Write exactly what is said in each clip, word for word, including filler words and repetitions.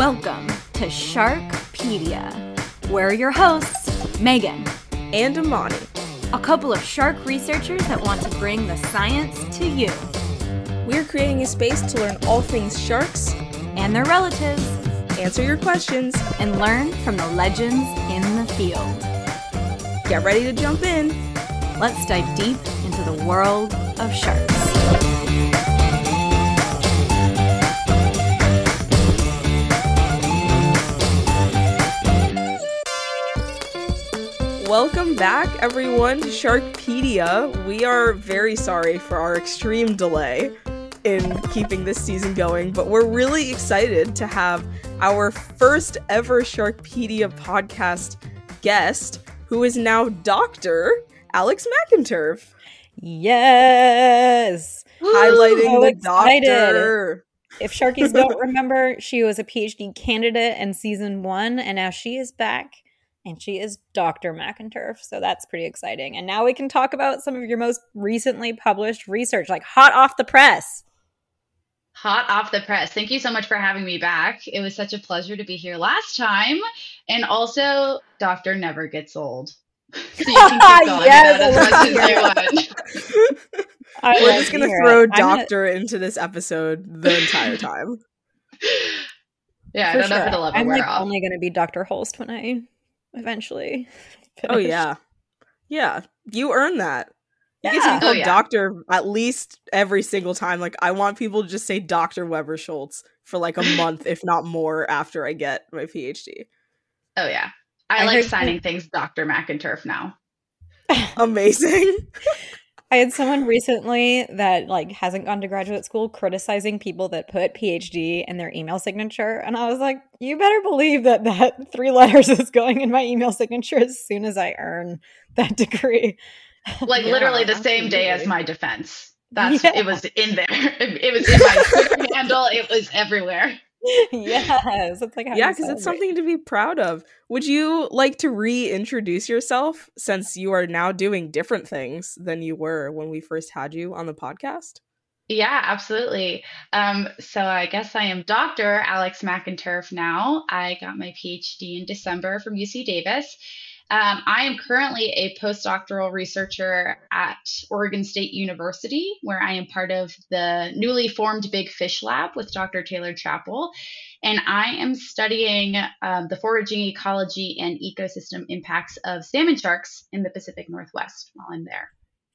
Welcome to Sharkpedia. We're your hosts, Megan and Amani, a couple of shark researchers that want to bring the science to you. We're creating a space to learn all things sharks and their relatives, answer your questions, and learn from the legends in the field. Get ready to jump in. Let's dive deep into the world of sharks. Welcome back, everyone, to Sharkpedia. We are very sorry for our extreme delay in keeping this season going, but we're really excited to have our first ever Sharkpedia podcast guest, who is now Doctor Alex McInturf. Yes! Highlighting so the excited. doctor. If Sharkies don't remember, she was a PhD candidate in season one, and now she is back, and she is Doctor McInturf, so that's pretty exciting. And now we can talk about some of your most recently published research, like hot off the press. Hot off the press. Thank you so much for having me back. It was such a pleasure to be here last time. And also, Doctor never gets old. So you can keep going yes, as much as you want. We're just going to throw it. Doctor gonna... into this episode the entire time. Yeah, for I don't sure. know if it'll ever I'm wear like off. only going to be Doctor Holst when I eventually finish. Oh, yeah. Yeah, you earned that. You Yeah. get to be called Oh, yeah. Doctor at least every single time. Like, I want people to just say Doctor Weber Schultz for like a month, if not more, after I get my PhD. Oh, yeah. I, I like heard signing that- things Doctor McInturf now. Amazing. I had someone recently that like hasn't gone to graduate school criticizing people that put PhD in their email signature. And I was like, you better believe that that three letters is going in my email signature as soon as I earn that degree. Like Yeah, literally the same day as absolutely. my defense. That's Yeah. It was in there. It, it was in my Twitter handle. It was everywhere. Yes. It's like how Yeah, you because it's celebrate. something to be proud of. Would you like to reintroduce yourself since you are now doing different things than you were when we first had you on the podcast? Yeah, absolutely. Um, so I guess I am Doctor Alex McInturf now. I got my PhD in December from U C Davis. Um, I am currently a postdoctoral researcher at Oregon State University, where I am part of the newly formed Big Fish Lab with Doctor Taylor Chappell. And I am studying um, the foraging ecology and ecosystem impacts of salmon sharks in the Pacific Northwest while I'm there.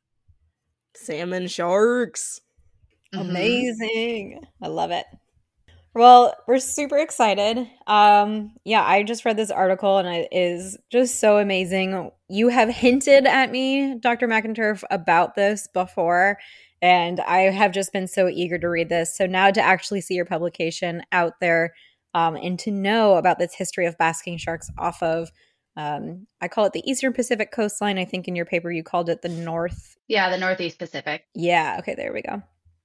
Salmon sharks. Mhm. Amazing. I love it. Well, we're super excited. Um, yeah, I just read this article and it is just so amazing. You have hinted at me, Doctor McInturf, about this before, and I have just been so eager to read this. So now to actually see your publication out there um, and to know about this history of basking sharks off of, um, I call it the Eastern Pacific coastline. I think in your paper you called it the North. Yeah, the Northeast Pacific. Yeah, okay, there we go.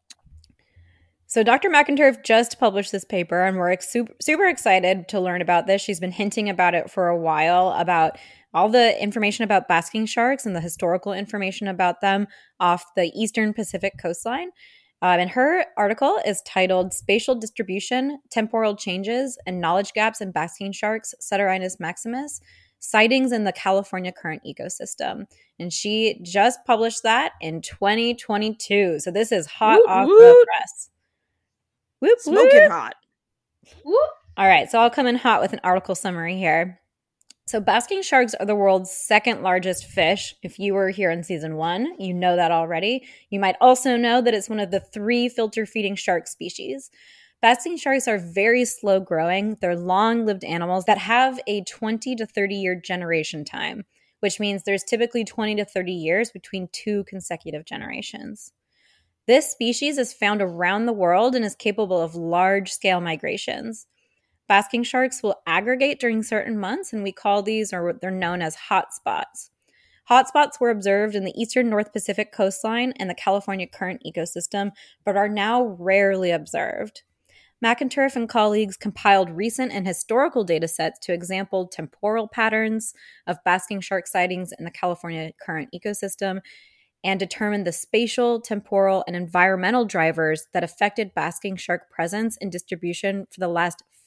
So Doctor McInturf just published this paper, and we're ex- super, super excited to learn about this. She's been hinting about it for a while, about all the information about basking sharks and the historical information about them off the Eastern Pacific coastline. Um, and her article is titled Spatial Distribution, Temporal Changes, and Knowledge Gaps in Basking Sharks, Ceterinus maximus, Sightings in the California Current Ecosystem. And she just published that in twenty twenty-two. So this is hot Whoop, off whoop. the press. Whoop, Smoking whoop. hot. Woo! All right, so I'll come in hot with an article summary here. So basking sharks are the world's second largest fish. If you were here in season one, you know that already. You might also know that it's one of the three filter-feeding shark species. Basking sharks are very slow growing. They're long-lived animals that have a twenty to thirty year generation time, which means there's typically twenty to thirty years between two consecutive generations. This species is found around the world and is capable of large-scale migrations. Basking sharks will aggregate during certain months, and we call these, or they're known as hotspots. Hotspots were observed in the eastern North Pacific coastline and the California Current ecosystem, but are now rarely observed. McInturf and colleagues compiled recent and historical data sets to example temporal patterns of basking shark sightings in the California Current ecosystem and determine the spatial, temporal, and environmental drivers that affected basking shark presence and distribution for the last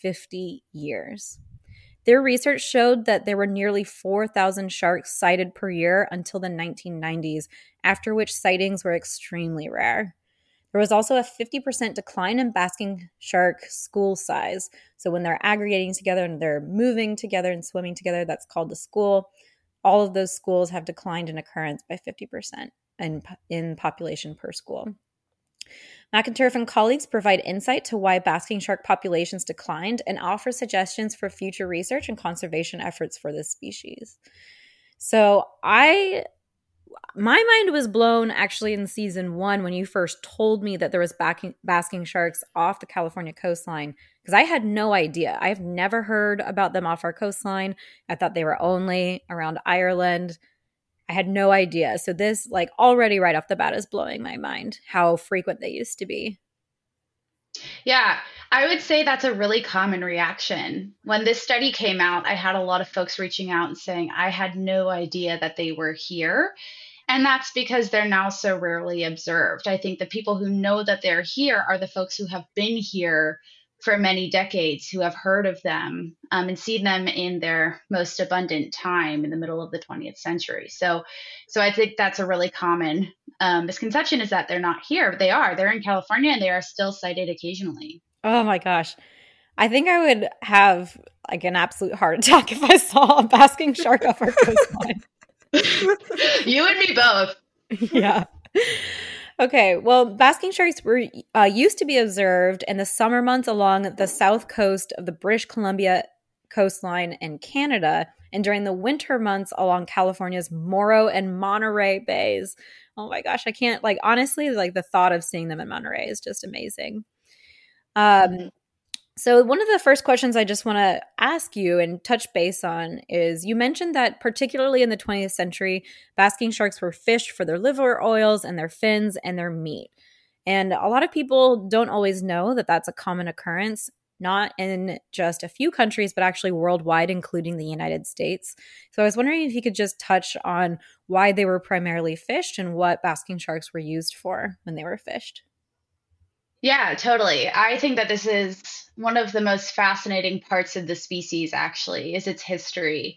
fifty years. Their research showed that there were nearly four thousand sharks sighted per year until the nineteen nineties, after which sightings were extremely rare. There was also a fifty percent decline in basking shark school size. So when they're aggregating together and they're moving together and swimming together, that's called a school. All of those schools have declined in occurrence by fifty percent in, in population per school. McInturf and colleagues provide insight to why basking shark populations declined and offer suggestions for future research and conservation efforts for this species. So I, my mind was blown actually in season one when you first told me that there was basking, basking sharks off the California coastline, because I had no idea. I've never heard about them off our coastline. I thought they were only around Ireland. I had no idea. So this, like, already right off the bat is blowing my mind how frequent they used to be. Yeah, I would say that's a really common reaction. When this study came out, I had a lot of folks reaching out and saying, I had no idea that they were here. And that's because they're now so rarely observed. I think the people who know that they're here are the folks who have been here for many decades, who have heard of them um, and seen them in their most abundant time in the middle of the twentieth century. So, so I think that's a really common um, misconception, is that they're not here, but they are. They're in California and they are still sighted occasionally. Oh my gosh. I think I would have like an absolute heart attack if I saw a basking shark off our coastline. You and me both. Yeah. Okay, well, basking sharks were uh, used to be observed in the summer months along the south coast of the British Columbia coastline and Canada, and during the winter months along California's Morro and Monterey Bays. Oh my gosh, I can't, like, honestly, like, the thought of seeing them in Monterey is just amazing. Um, so one of the first questions I just want to ask you and touch base on is, you mentioned that particularly in the twentieth century, basking sharks were fished for their liver oils and their fins and their meat. And a lot of people don't always know that that's a common occurrence, not in just a few countries, but actually worldwide, including the United States. So I was wondering if you could just touch on why they were primarily fished and what basking sharks were used for when they were fished. Yeah, totally. I think that this is one of the most fascinating parts of the species, actually, is its history.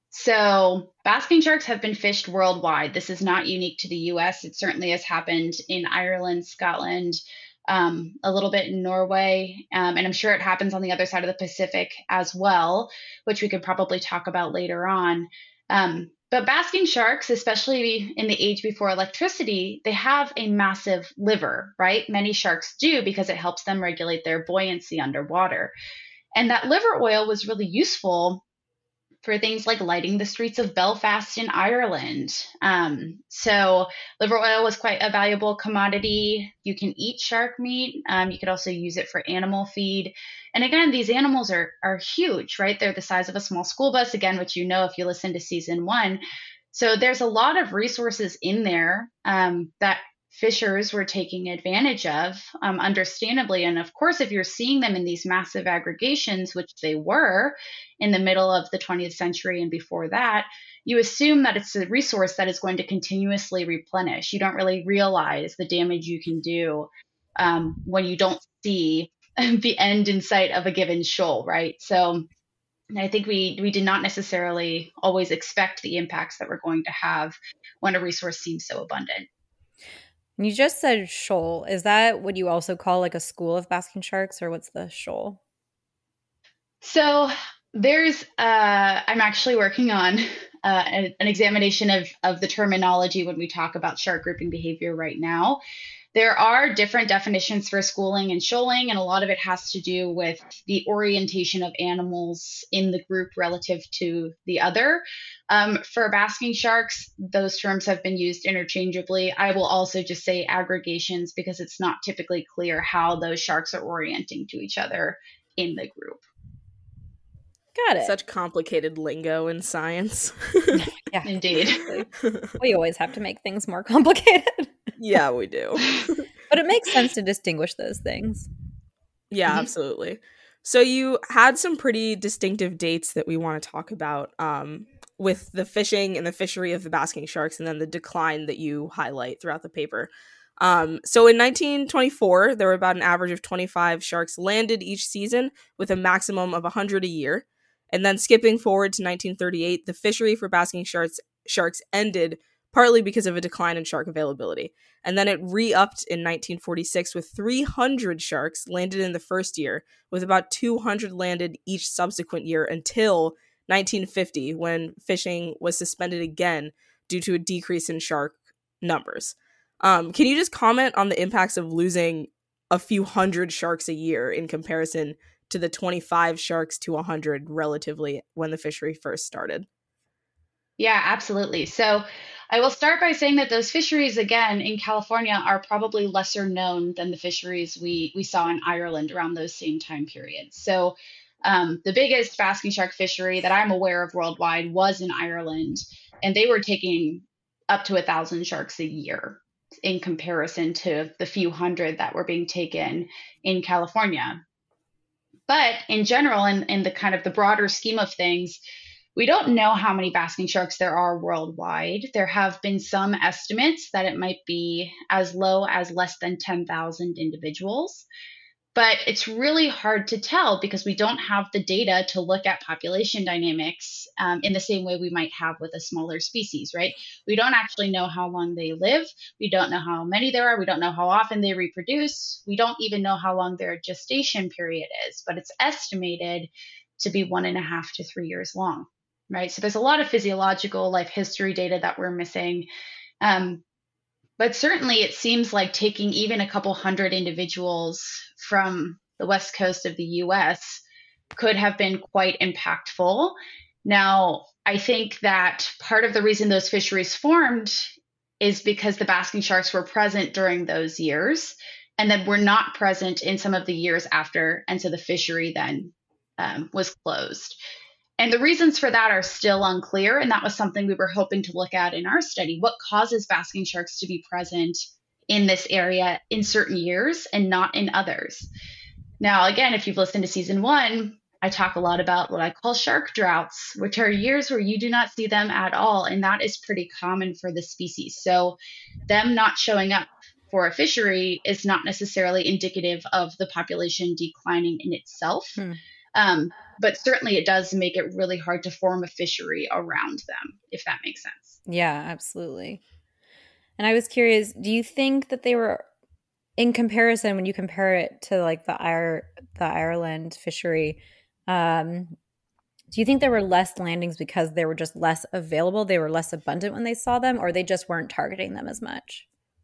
So basking sharks have been fished worldwide. This is not unique to the U S. It certainly has happened in Ireland, Scotland, um, a little bit in Norway, um, and I'm sure it happens on the other side of the Pacific as well, which we could probably talk about later on. Um, But basking sharks, especially in the age before electricity, they have a massive liver, right? Many sharks do, because it helps them regulate their buoyancy underwater. And that liver oil was really useful for things like lighting the streets of Belfast in Ireland. Um, so liver oil was quite a valuable commodity. You can eat shark meat. Um, you could also use it for animal feed. And again, these animals are are huge, right? They're the size of a small school bus, again, which you know if you listen to season one. So there's a lot of resources in there um, that fishers were taking advantage of, um, understandably. And of course, if you're seeing them in these massive aggregations, which they were in the middle of the twentieth century and before that, you assume that it's a resource that is going to continuously replenish. You don't really realize the damage you can do um, when you don't see the end in sight of a given shoal, right? So I think we we did not necessarily always expect the impacts that we're going to have when a resource seems so abundant. You just said shoal. Is that what you also call like a school of basking sharks, or what's the shoal? So there's, uh, I'm actually working on uh, an, an examination of, of the terminology when we talk about shark grouping behavior right now. There are different definitions for schooling and shoaling, and a lot of it has to do with the orientation of animals in the group relative to the other. Um, for basking sharks, those terms have been used interchangeably. I will also just say aggregations, because it's not typically clear how those sharks are orienting to each other in the group. Got it. Such complicated lingo in science. Yeah, indeed. We always have to make things more complicated. Yeah, we do. But it makes sense to distinguish those things. Yeah, Mhm. absolutely. So you had some pretty distinctive dates that we want to talk about um, with the fishing and the fishery of the basking sharks, and then the decline that you highlight throughout the paper. Um, so in nineteen twenty-four, there were about an average of twenty-five sharks landed each season with a maximum of one hundred a year. And then skipping forward to nineteen thirty-eight, the fishery for basking sharks sharks ended partly because of a decline in shark availability. And then it re-upped in nineteen forty-six with three hundred sharks landed in the first year, with about two hundred landed each subsequent year until nineteen fifty, when fishing was suspended again due to a decrease in shark numbers. Um, can you just comment on the impacts of losing a few hundred sharks a year in comparison to the twenty-five sharks to one hundred relatively when the fishery first started? Yeah, absolutely. So I will start by saying that those fisheries, again, in California are probably lesser known than the fisheries we, we saw in Ireland around those same time periods. So um, the biggest basking shark fishery that I'm aware of worldwide was in Ireland, and they were taking up to a thousand sharks a year in comparison to the few hundred that were being taken in California. But in general, in, in the kind of the broader scheme of things, we don't know how many basking sharks there are worldwide. There have been some estimates that it might be as low as less than ten thousand individuals. But it's really hard to tell because we don't have the data to look at population dynamics um, in the same way we might have with a smaller species, right? We don't actually know how long they live. We don't know how many there are. We don't know how often they reproduce. We don't even know how long their gestation period is, but it's estimated to be one and a half to three years long, right? So there's a lot of physiological life history data that we're missing. Um, But certainly it seems like taking even a couple hundred individuals from the west coast of the U S could have been quite impactful. Now, I think that part of the reason those fisheries formed is because the basking sharks were present during those years and then were not present in some of the years after. And so the fishery then um, was closed. And the reasons for that are still unclear, and that was something we were hoping to look at in our study. What causes basking sharks to be present in this area in certain years and not in others? Now, again, if you've listened to season one, I talk a lot about what I call shark droughts, which are years where you do not see them at all, and that is pretty common for the species. So them not showing up for a fishery is not necessarily indicative of the population declining in itself. Hmm. Um, but certainly it does make it really hard to form a fishery around them, if that makes sense. Yeah, absolutely. And I was curious, do you think that they were, in comparison, when you compare it to like the Ire, the Ireland fishery, um, do you think there were less landings because they were just less available? They were less abundant when they saw them, or they just weren't targeting them as much?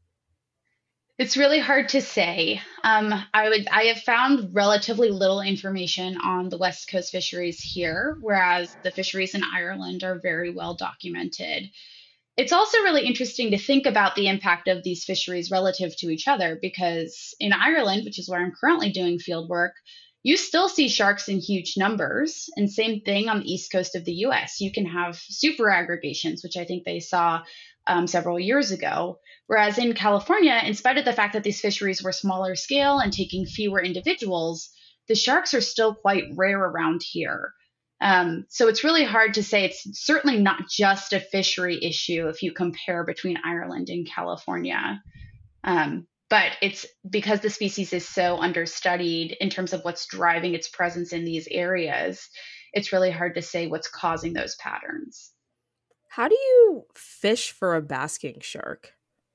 It's really hard to say. Um, I would I have found relatively little information on the West Coast fisheries here, whereas the fisheries in Ireland are very well documented. It's also really interesting to think about the impact of these fisheries relative to each other, because in Ireland, which is where I'm currently doing field work, you still see sharks in huge numbers. And same thing on the east coast of the U S. You can have super aggregations, which I think they saw um, several years ago. Whereas in California, in spite of the fact that these fisheries were smaller scale and taking fewer individuals, the sharks are still quite rare around here. Um, so it's really hard to say. It's certainly not just a fishery issue if you compare between Ireland and California. Um, but it's because the species is so understudied in terms of what's driving its presence in these areas, it's really hard to say what's causing those patterns. How do you fish for a basking shark?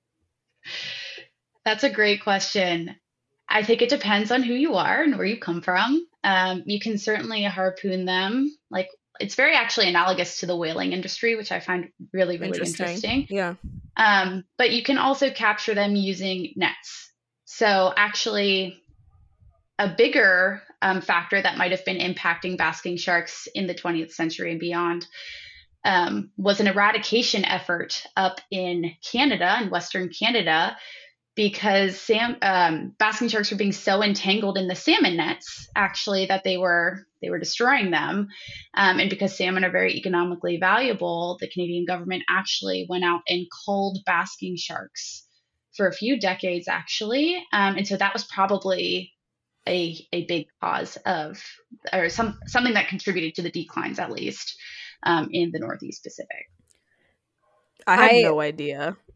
That's a great question. I think it depends on who you are and where you come from. Um, you can certainly harpoon them. Like, it's very actually analogous to the whaling industry, which I find really, really interesting. interesting. Yeah. Um, but you can also capture them using nets. So actually, a bigger um, factor that might have been impacting basking sharks in the twentieth century and beyond um, was an eradication effort up in Canada, in Western Canada, because sam- um, basking sharks were being so entangled in the salmon nets, actually, that they were they were destroying them. Um, and because salmon are very economically valuable, the Canadian government actually went out and culled basking sharks for a few decades, actually. Um, and so that was probably a a big cause of, or some something that contributed to the declines, at least, um, in the Northeast Pacific. I had I, no idea.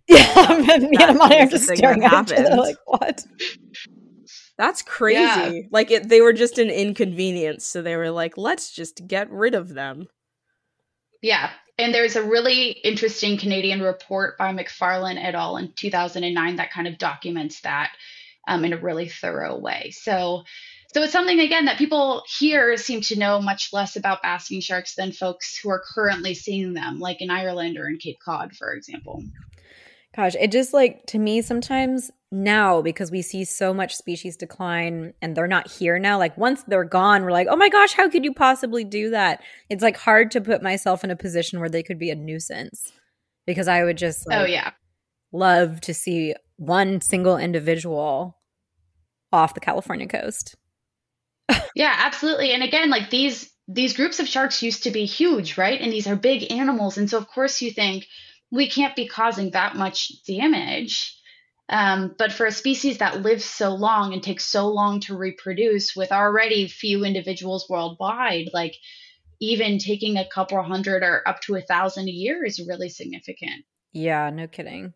Yeah, me and That Amani are was a just thing staring that at each other happened. like, what? That's crazy. Yeah. Like it, they were just an inconvenience, so they were like, let's just get rid of them. Yeah. And there's a really interesting Canadian report by McFarlane et al. In two thousand nine that kind of documents that um, in a really thorough way. So, so it's something again that people here seem to know much less about basking sharks than folks who are currently seeing them, like in Ireland or in Cape Cod, for example. Gosh, it just like to me sometimes now, because we see so much species decline and they're not here now, like once they're gone, we're like, oh my gosh, how could you possibly do that? It's like hard to put myself in a position where they could be a nuisance, because I would just like Oh, yeah. love to see one single individual off the California coast. Yeah, absolutely. And again, like these these groups of sharks used to be huge, right? And these are big animals. And so of course you think we can't be causing that much damage. Um, but for a species that lives so long and takes so long to reproduce with already few individuals worldwide, like even taking a couple hundred or up to a thousand a year is really significant. Yeah, no kidding.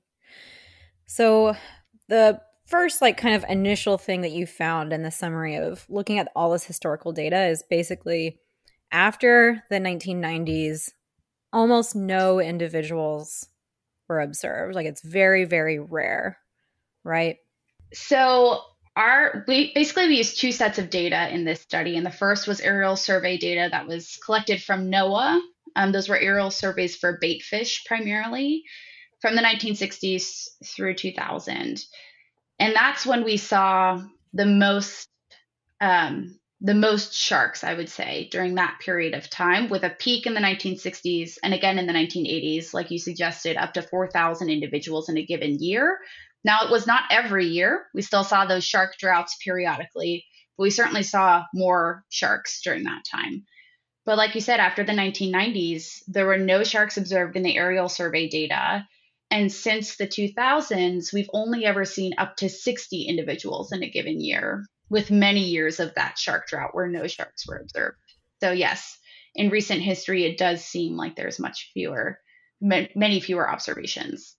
So the first like kind of initial thing that you found in the summary of looking at all this historical data is basically after the nineteen nineties, almost no individuals were observed. Like it's very, very rare, right? So our we basically we used two sets of data in this study, and the first was aerial survey data that was collected from NOAA. Um, those were aerial surveys for bait fish primarily from the nineteen sixties through two thousand, and that's when we saw the most um, the most sharks, I would say, during that period of time, with a peak in the nineteen sixties and again in the nineteen eighties, like you suggested, up to four thousand individuals in a given year. Now, it was not every year. We still saw those shark droughts periodically, but we certainly saw more sharks during that time. But like you said, after the nineteen nineties, there were no sharks observed in the aerial survey data. And since the two thousands, we've only ever seen up to sixty individuals in a given year, with many years of that shark drought where no sharks were observed. So yes, in recent history, it does seem like there's much fewer, many fewer observations.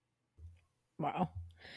Wow.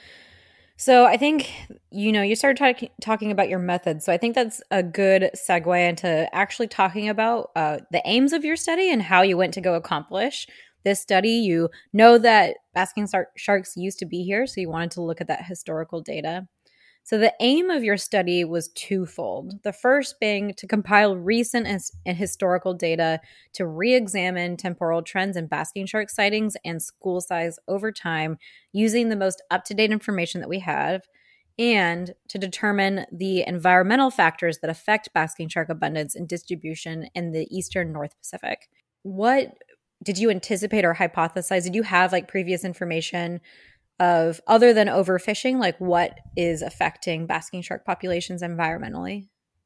So I think, you know, you started talk- talking about your method. So I think that's a good segue into actually talking about uh, the aims of your study and how you went to go accomplish this study. You know that basking sar- sharks used to be here, so you wanted to look at that historical data. So the aim of your study was twofold. The first being to compile recent and historical data to re-examine temporal trends in basking shark sightings and school size over time using the most up-to-date information that we have, and to determine the environmental factors that affect basking shark abundance and distribution in the eastern North Pacific. What did you anticipate or hypothesize? Did you have like previous information of, other than overfishing, like what is affecting basking shark populations environmentally?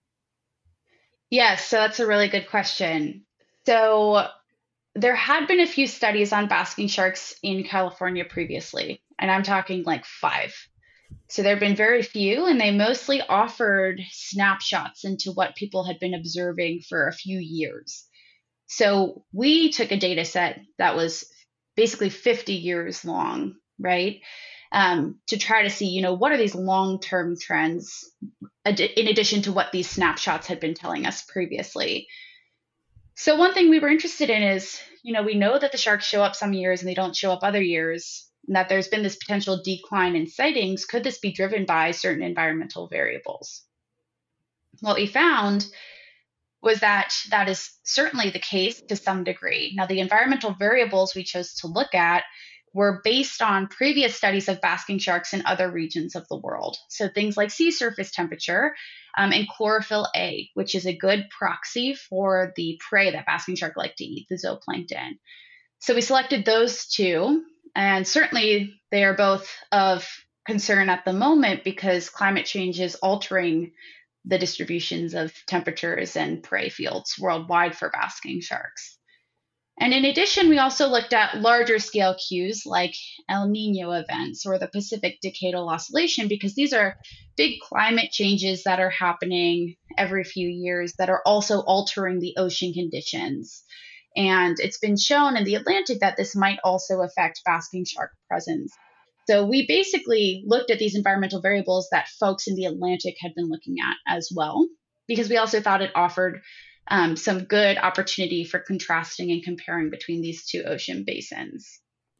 Yes, so that's a really good question. So there had been a few studies on basking sharks in California previously, and I'm talking like five. So there have been very few, and they mostly offered snapshots into what people had been observing for a few years. So we took a data set that was basically fifty years long, right? Um, to try to see, you know, what are these long-term trends in addition to what these snapshots had been telling us previously. So one thing we were interested in is, you know, we know that the sharks show up some years and they don't show up other years, and that there's been this potential decline in sightings. Could this be driven by certain environmental variables? What we found was that that is certainly the case to some degree. Now, the environmental variables we chose to look at were based on previous studies of basking sharks in other regions of the world. So things like sea surface temperature um, and chlorophyll A, which is a good proxy for the prey that basking shark like to eat, the zooplankton. So we selected those two, and certainly they are both of concern at the moment because climate change is altering the distributions of temperatures and prey fields worldwide for basking sharks. And in addition, we also looked at larger scale cues like El Nino events or the Pacific Decadal Oscillation, because these are big climate changes that are happening every few years that are also altering the ocean conditions. And it's been shown in the Atlantic that this might also affect basking shark presence. So we basically looked at these environmental variables that folks in the Atlantic had been looking at as well, because we also thought it offered um, some good opportunity for contrasting and comparing between these two ocean basins.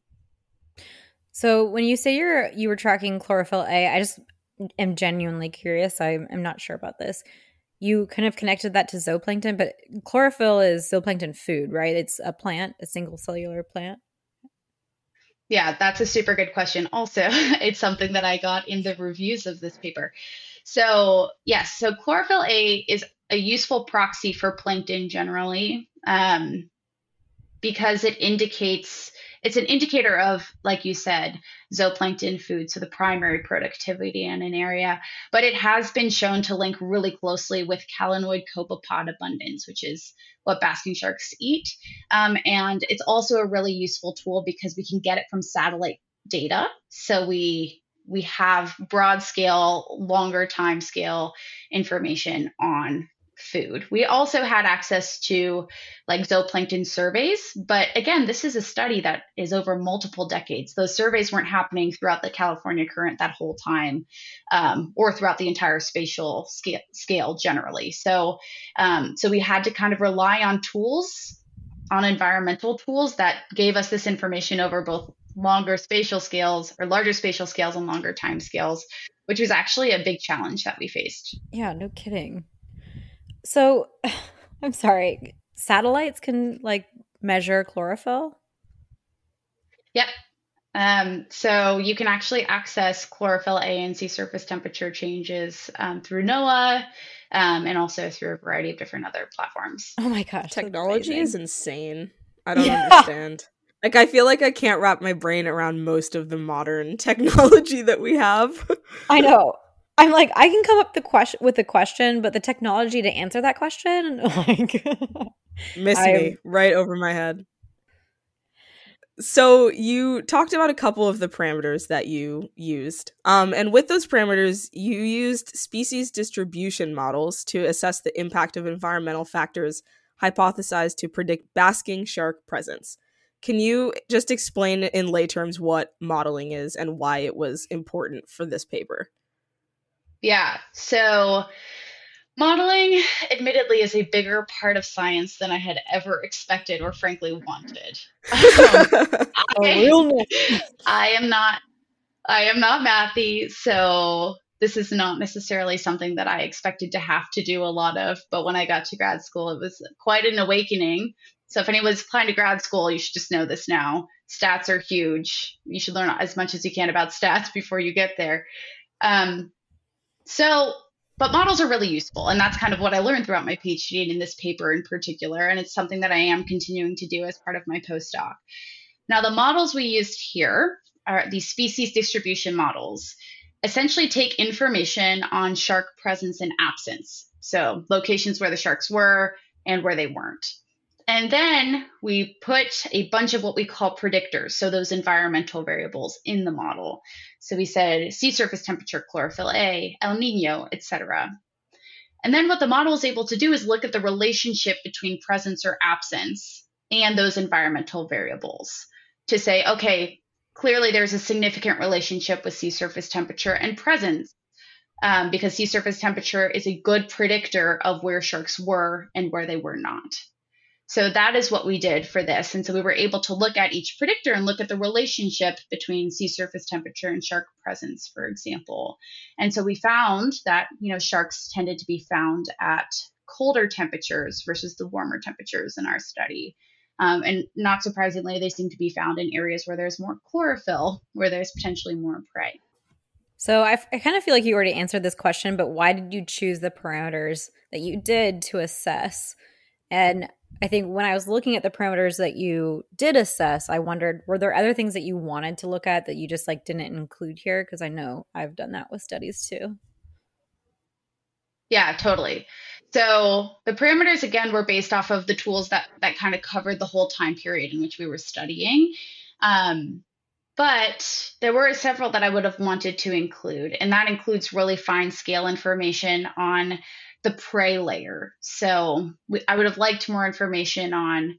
So when you say you're you were tracking chlorophyll A, I just am genuinely curious. I'm, I'm not sure about this. You kind of connected that to zooplankton, but chlorophyll is zooplankton food, right? It's a plant, a single cellular plant. Yeah, that's a super good question. Also, it's something that I got in the reviews of this paper. So, yes, so chlorophyll A is a useful proxy for plankton generally, um, because it indicates, it's an indicator of, like you said, zooplankton food, so the primary productivity in an area. But it has been shown to link really closely with calanoid copepod abundance, which is what basking sharks eat. Um, and it's also a really useful tool because we can get it from satellite data. So we we have broad scale, longer time scale information on food. We also had access to like zooplankton surveys, but again, this is a study that is over multiple decades. Those surveys weren't happening throughout the California current that whole time, um, or throughout the entire spatial scale, scale generally. So, um, so we had to kind of rely on tools, on environmental tools that gave us this information over both longer spatial scales or larger spatial scales and longer time scales, which was actually a big challenge that we faced. Yeah, no kidding. So, I'm sorry, satellites can like measure chlorophyll? Yep. Um, so you can actually access chlorophyll A and sea surface temperature changes um, through NOAA um, and also through a variety of different other platforms. Oh my gosh. Technology is insane. I don't yeah. understand. Like, I feel like I can't wrap my brain around most of the modern technology that we have. I know. I'm like, I can come up the question with a question, but the technology to answer that question, like, miss me right over my head. So you talked about a couple of the parameters that you used. Um, and with those parameters, you used species distribution models to assess the impact of environmental factors hypothesized to predict basking shark presence. Can you just explain in lay terms what modeling is and why it was important for this paper? Yeah, so modeling, admittedly, is a bigger part of science than I had ever expected or frankly wanted. Um, I, I am not, I am not mathy, so this is not necessarily something that I expected to have to do a lot of. But when I got to grad school, it was quite an awakening. So if anyone's applying to grad school, you should just know this now. Stats are huge. You should learn as much as you can about stats before you get there. Um, so, but models are really useful. And that's kind of what I learned throughout my PhD and in this paper in particular. And it's something that I am continuing to do as part of my postdoc. Now, the models we used here are these species distribution models. Essentially take information on shark presence and absence. So locations where the sharks were and where they weren't. And then we put a bunch of what we call predictors, so those environmental variables in the model. So we said sea surface temperature, chlorophyll A, El Nino, et cetera. And then what the model is able to do is look at the relationship between presence or absence and those environmental variables to say, okay, clearly there's a significant relationship with sea surface temperature and presence um, because sea surface temperature is a good predictor of where sharks were and where they were not. So that is what we did for this. And so we were able to look at each predictor and look at the relationship between sea surface temperature and shark presence, for example. And so we found that, you know, sharks tended to be found at colder temperatures versus the warmer temperatures in our study. Um, and not surprisingly, they seem to be found in areas where there's more chlorophyll, where there's potentially more prey. So I, I kind of feel like you already answered this question, but why did you choose the parameters that you did to assess? And I think when I was looking at the parameters that you did assess, I wondered, were there other things that you wanted to look at that you just like didn't include here? Because I know I've done that with studies too. Yeah, totally. So the parameters, again, were based off of the tools that, that kind of covered the whole time period in which we were studying. Um, but there were several that I would have wanted to include, and that includes really fine scale information on the prey layer. So we, I would have liked more information on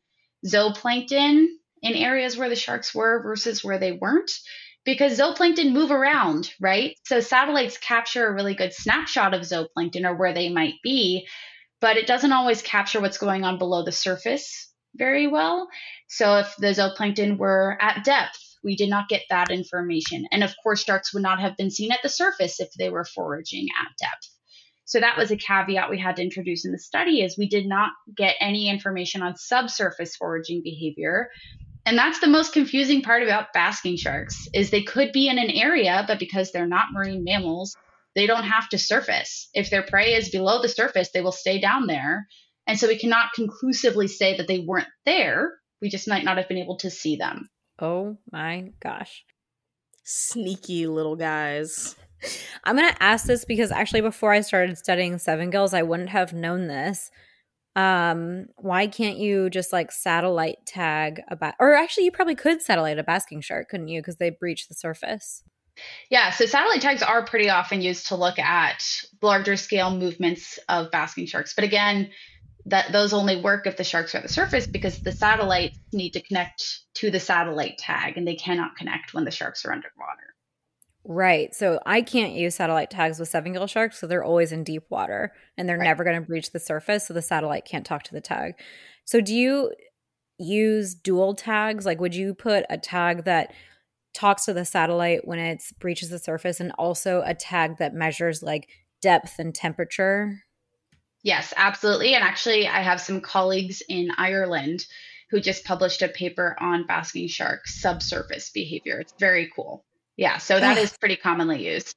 zooplankton in areas where the sharks were versus where they weren't, because zooplankton move around, right? So satellites capture a really good snapshot of zooplankton or where they might be, but it doesn't always capture what's going on below the surface very well. So if the zooplankton were at depth, we did not get that information. And of course, sharks would not have been seen at the surface if they were foraging at depth. So that was a caveat we had to introduce in the study, is we did not get any information on subsurface foraging behavior. And that's the most confusing part about basking sharks, is they could be in an area, but because they're not marine mammals, they don't have to surface. If their prey is below the surface, they will stay down there. And so we cannot conclusively say that they weren't there. We just might not have been able to see them. Oh my gosh. Sneaky little guys. I'm going to ask this because actually before I started studying seven gills, I wouldn't have known this. Um, why can't you just like satellite tag a ba- or actually you probably could satellite a basking shark, couldn't you? Because they breach the surface. Yeah, so satellite tags are pretty often used to look at larger scale movements of basking sharks. But again, that those only work if the sharks are at the surface, because the satellites need to connect to the satellite tag and they cannot connect when the sharks are underwater. Right. So I can't use satellite tags with seven gill sharks, so they're always in deep water and they're Right. never going to breach the surface, so the satellite can't talk to the tag. So do you use dual tags? Like would you put a tag that talks to the satellite when it breaches the surface and also a tag that measures like depth and temperature? Yes, absolutely. And actually, I have some colleagues in Ireland who just published a paper on basking shark subsurface behavior. It's very cool. Yeah, so that is pretty commonly used.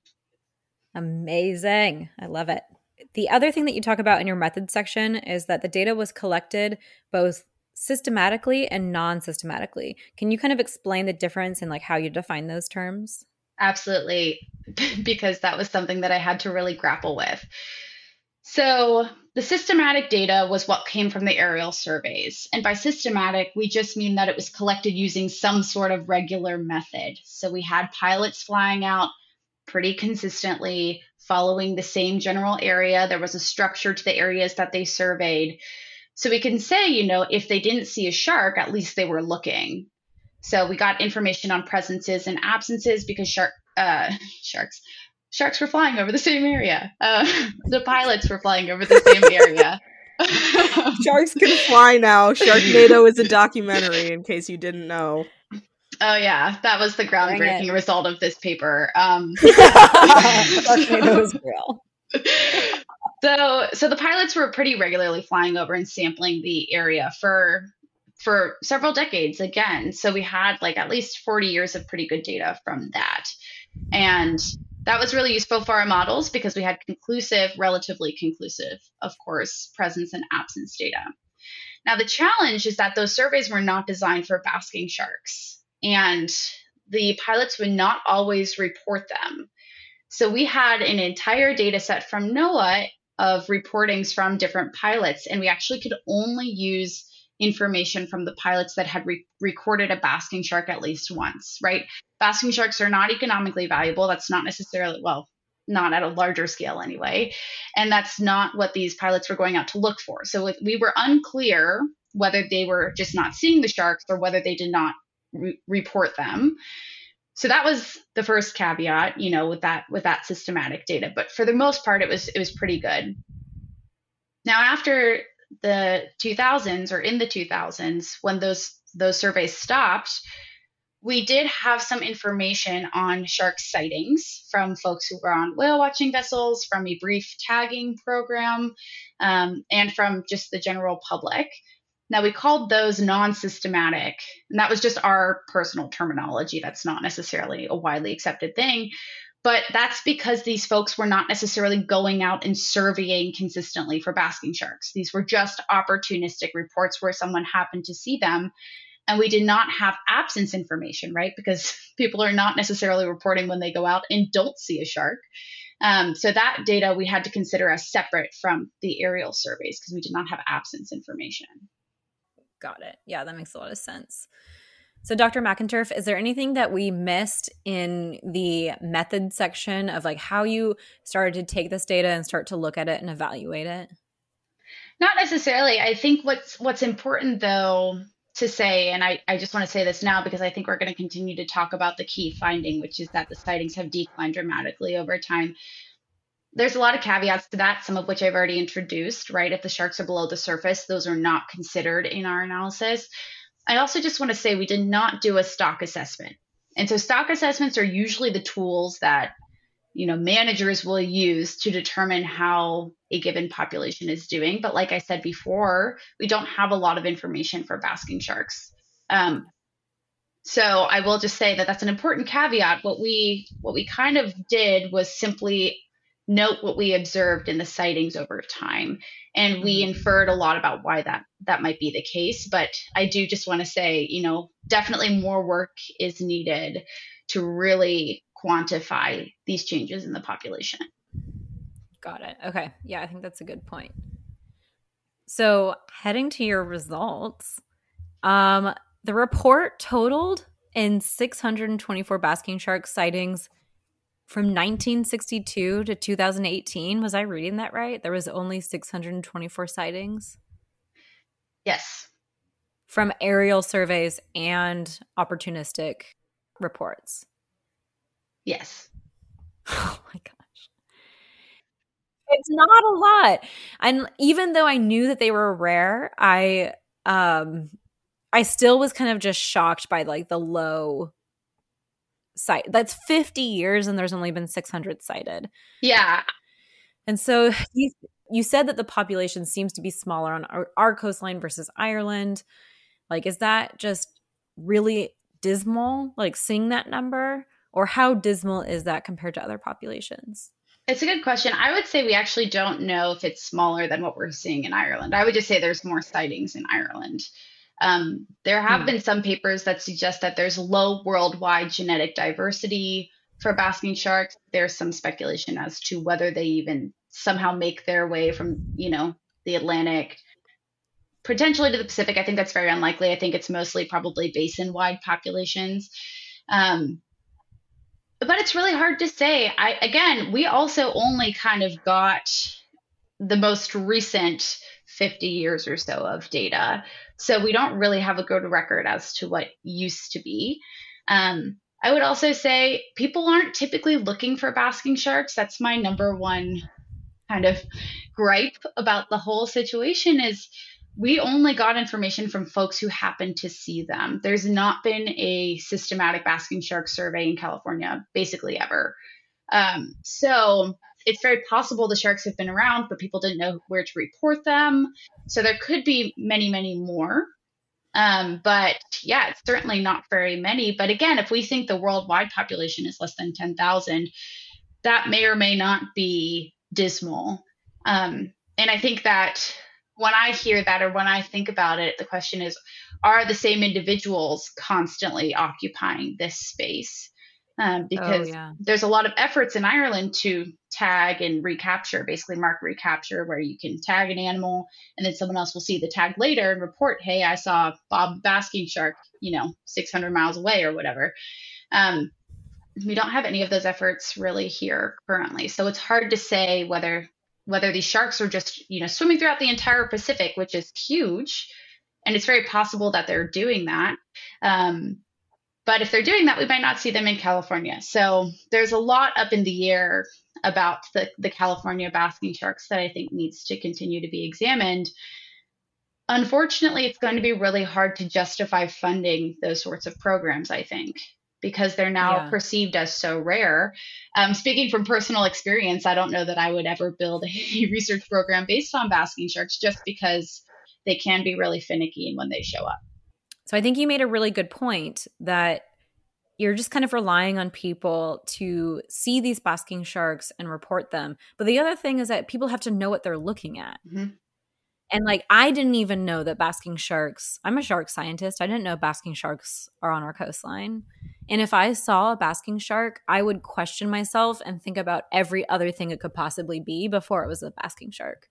Amazing. I love it. The other thing that you talk about in your methods section is that the data was collected both systematically and non-systematically. Can you kind of explain the difference in like how you define those terms? Absolutely, because that was something that I had to really grapple with. So the systematic data was what came from the aerial surveys. And by systematic, we just mean that it was collected using some sort of regular method. So we had pilots flying out pretty consistently, following the same general area. There was a structure to the areas that they surveyed. So we can say, you know, if they didn't see a shark, at least they were looking. So we got information on presences and absences because shark, uh, sharks, sharks were flying over the same area. Uh, the pilots were flying over the same area. Sharks can fly now. Sharknado is a documentary, in case you didn't know. Oh yeah, that was the groundbreaking result of this paper. Um, Sharknado is real. So, so the pilots were pretty regularly flying over and sampling the area for for several decades again. So we had like at least forty years of pretty good data from that. And that was really useful for our models because we had conclusive, relatively conclusive, of course, presence and absence data. Now, the challenge is that those surveys were not designed for basking sharks, and the pilots would not always report them. So we had an entire data set from NOAA of reportings from different pilots, and we actually could only use information from the pilots that had re- recorded a basking shark at least once, right? Basking sharks are not economically valuable. That's not necessarily, well, not at a larger scale anyway. And that's not what these pilots were going out to look for. So we were unclear whether they were just not seeing the sharks or whether they did not re- report them. So that was the first caveat, you know, with that with that systematic data. But for the most part, it was it was pretty good. Now, after the two thousands or in the two thousands, when those those surveys stopped, we did have some information on shark sightings from folks who were on whale watching vessels, from a brief tagging program, um, and from just the general public. Now, we called those non-systematic, and that was just our personal terminology. That's not necessarily a widely accepted thing, but that's because these folks were not necessarily going out and surveying consistently for basking sharks. These were just opportunistic reports where someone happened to see them, and we did not have absence information, right? Because people are not necessarily reporting when they go out and don't see a shark. Um, so that data we had to consider as separate from the aerial surveys because we did not have absence information. Got it. Yeah, that makes a lot of sense. So Doctor McInturf, is there anything that we missed in the method section of like how you started to take this data and start to look at it and evaluate it? Not necessarily. I think what's what's important though to say, and I, I just want to say this now because I think we're going to continue to talk about the key finding, which is that the sightings have declined dramatically over time. There's a lot of caveats to that, some of which I've already introduced, right? If the sharks are below the surface, those are not considered in our analysis. I also just want to say we did not do a stock assessment. And so stock assessments are usually the tools that, you know, managers will use to determine how a given population is doing. But like I said before, we don't have a lot of information for basking sharks. Um, so I will just say that that's an important caveat. What we what we kind of did was simply note what we observed in the sightings over time. And we mm-hmm. inferred a lot about why that that might be the case. But I do just want to say, you know, definitely more work is needed to really quantify these changes in the population. Got it. Okay. Yeah, I think that's a good point. So heading to your results, um, the report totaled in six hundred twenty-four basking shark sightings from nineteen sixty-two to two thousand eighteen. Was I reading that right? There was only six hundred twenty-four sightings? Yes. From aerial surveys and opportunistic reports. Yes. Oh my gosh. It's not a lot. And even though I knew that they were rare, I um I still was kind of just shocked by like the low sight. That's fifty years and there's only been six hundred sighted. Yeah. And so you, you said that the population seems to be smaller on our, our coastline versus Ireland. Like, is that just really dismal, like seeing that number? Or how dismal is that compared to other populations? It's a good question. I would say we actually don't know if it's smaller than what we're seeing in Ireland. I would just say there's more sightings in Ireland. Um, there have hmm. been some papers that suggest that there's low worldwide genetic diversity for basking sharks. There's some speculation as to whether they even somehow make their way from, you know, the Atlantic potentially to the Pacific. I think that's very unlikely. I think it's mostly probably basin-wide populations. Um, But it's really hard to say. I, again, we also only kind of got the most recent fifty years or so of data. So we don't really have a good record as to what used to be. Um, I would also say people aren't typically looking for basking sharks. That's my number one kind of gripe about the whole situation is we only got information from folks who happened to see them. There's not been a systematic basking shark survey in California, basically ever. Um, so it's very possible the sharks have been around, but people didn't know where to report them. So there could be many, many more. Um, but yeah, it's certainly not very many. But again, if we think the worldwide population is less than ten thousand, that may or may not be dismal. Um, and I think that when I hear that or when I think about it, the question is, are the same individuals constantly occupying this space? Um, because oh, yeah. there's a lot of efforts in Ireland to tag and recapture, basically mark recapture, where you can tag an animal and then someone else will see the tag later and report, hey, I saw Bob basking shark, you know, six hundred miles away or whatever. Um, we don't have any of those efforts really here currently. So it's hard to say whether whether these sharks are just, you know, swimming throughout the entire Pacific, which is huge. And it's very possible that they're doing that. Um, but if they're doing that, we might not see them in California. So there's a lot up in the air about the, the California basking sharks that I think needs to continue to be examined. Unfortunately, it's going to be really hard to justify funding those sorts of programs, I think, because they're now yeah. perceived as so rare. Um, speaking from personal experience, I don't know that I would ever build a research program based on basking sharks just because they can be really finicky when they show up. So I think you made a really good point that you're just kind of relying on people to see these basking sharks and report them. But the other thing is that people have to know what they're looking at. Mm-hmm. And like, I didn't even know that basking sharks, I'm a shark scientist. I didn't know basking sharks are on our coastline. And if I saw a basking shark, I would question myself and think about every other thing it could possibly be before it was a basking shark.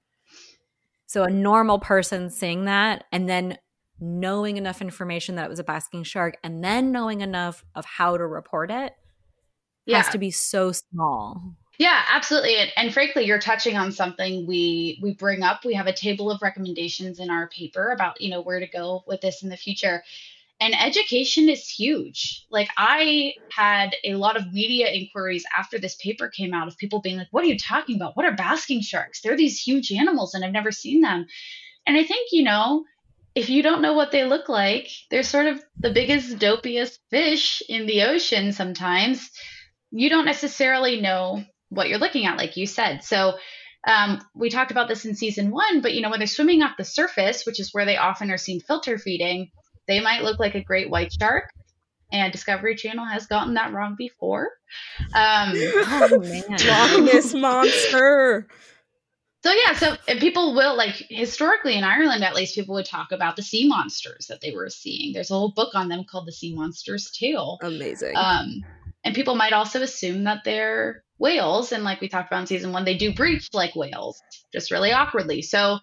So a normal person seeing that and then knowing enough information that it was a basking shark and then knowing enough of how to report it yeah. has to be so small. Yeah, absolutely. And, and frankly, you're touching on something we we bring up. We have a table of recommendations in our paper about, you know, where to go with this in the future. And education is huge. Like I had a lot of media inquiries after this paper came out of people being like, what are you talking about? What are basking sharks? They're these huge animals and I've never seen them. And I think, you know, if you don't know what they look like, they're sort of the biggest, dopiest fish in the ocean sometimes. You don't necessarily know what you're looking at, like you said. So um, we talked about this in season one, but, you know, when they're swimming off the surface, which is where they often are seen filter feeding, they might look like a great white shark. And Discovery Channel has gotten that wrong before. Um, Oh man. Loch Ness monster. So yeah, so and people will, like, historically in Ireland at least, people would talk about the sea monsters that they were seeing. There's a whole book on them called The Sea Monster's Tale. Amazing. Um, and people might also assume that they're whales, and like we talked about in season one, they do breach like whales, just really awkwardly. So,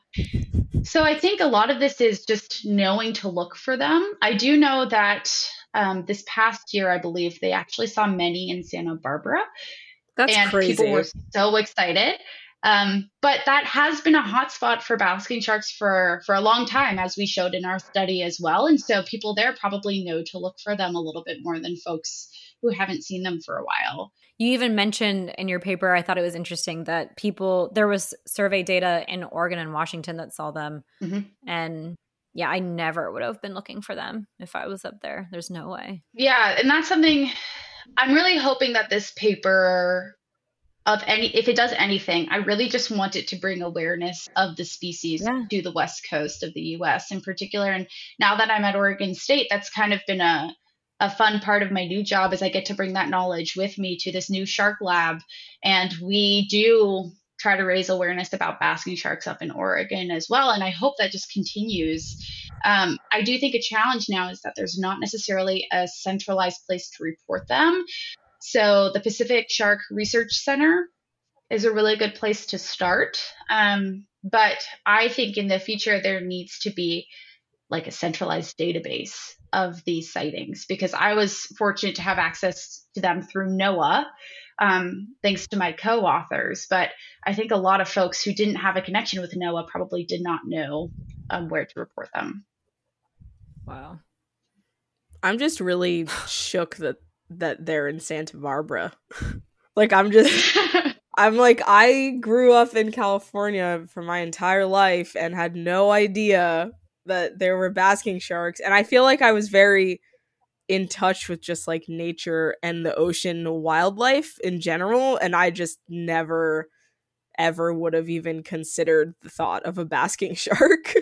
so I think a lot of this is just knowing to look for them. I do know that um, this past year, I believe they actually saw many in Santa Barbara, That's and crazy. people were so excited. Um, but that has been a hotspot for basking sharks for, for a long time, as we showed in our study as well. And so people there probably know to look for them a little bit more than folks who haven't seen them for a while. You even mentioned in your paper, I thought it was interesting that people, there was survey data in Oregon and Washington that saw them. Mhm. And yeah, I never would have been looking for them if I was up there. There's no way. Yeah, and that's something I'm really hoping that this paper of any, if it does anything, I really just want it to bring awareness of the species Yeah. to the West Coast of the U S in particular. And now that I'm at Oregon State, that's kind of been a, a fun part of my new job, is I get to bring that knowledge with me to this new shark lab. And we do try to raise awareness about basking sharks up in Oregon as well. And I hope that just continues. Um, I do think a challenge now is that there's not necessarily a centralized place to report them. So the Pacific Shark Research Center is a really good place to start. Um, but I think in the future, there needs to be like a centralized database of these sightings, because I was fortunate to have access to them through NOAA, um, thanks to my co-authors. But I think a lot of folks who didn't have a connection with NOAA probably did not know um, where to report them. Wow. I'm just really shook that that they're in Santa Barbara. Like, I'm just, I'm like, I grew up in California for my entire life and had no idea that there were basking sharks. And I feel like I was very in touch with just like nature and the ocean wildlife in general. And I just never, ever would have even considered the thought of a basking shark.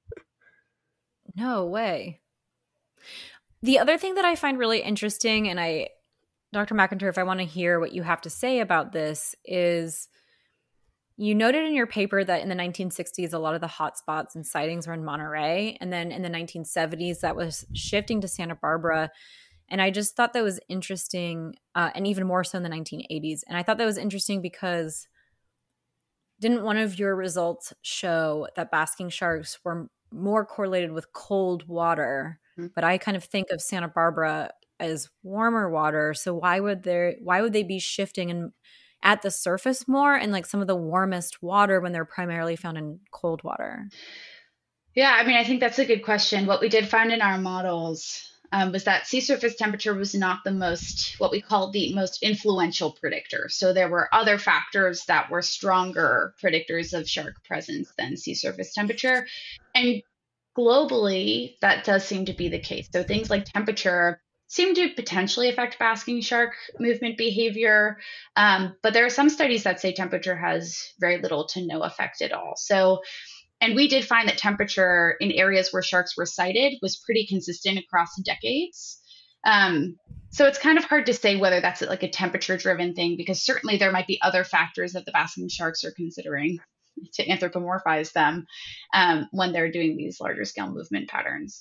No way. The other thing that I find really interesting, and I, Doctor McIntyre, if I want to hear what you have to say about this, is you noted in your paper that in the nineteen sixties, a lot of the hotspots and sightings were in Monterey. And then in the nineteen seventies, that was shifting to Santa Barbara. And I just thought that was interesting, uh, and even more so in the nineteen eighties. And I thought that was interesting because didn't one of your results show that basking sharks were more correlated with cold water? Mm-hmm. But I kind of think of Santa Barbara as warmer water. So why would there why would they be shifting and at the surface more and like some of the warmest water when they're primarily found in cold water? Yeah, I mean, I think that's a good question. What we did find in our models um, was that sea surface temperature was not the most, what we call the most influential predictor. So there were other factors that were stronger predictors of shark presence than sea surface temperature. And globally, that does seem to be the case. So things like temperature seem to potentially affect basking shark movement behavior. Um, but there are some studies that say temperature has very little to no effect at all. So, and we did find that temperature in areas where sharks were sighted was pretty consistent across decades. Um, so it's kind of hard to say whether that's like a temperature driven thing, because certainly there might be other factors that the basking sharks are considering to anthropomorphize them um, when they're doing these larger scale movement patterns.